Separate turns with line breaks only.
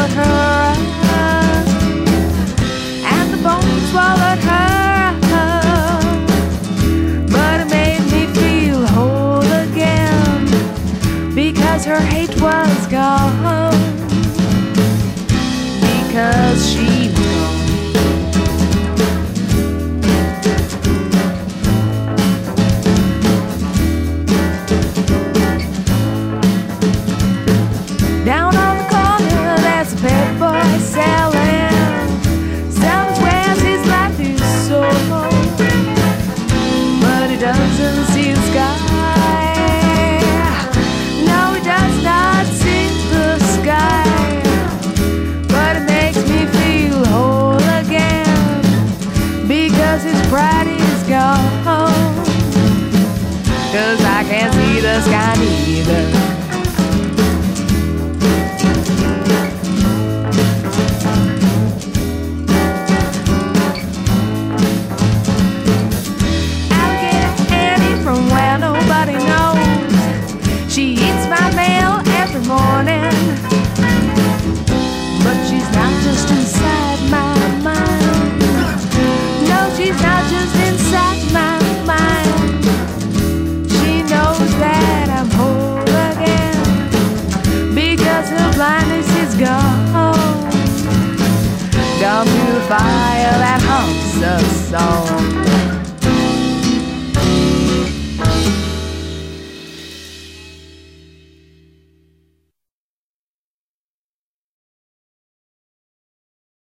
swallowed her up, and the bone swallowed her up. But it made me feel whole again, because her hate was gone, because she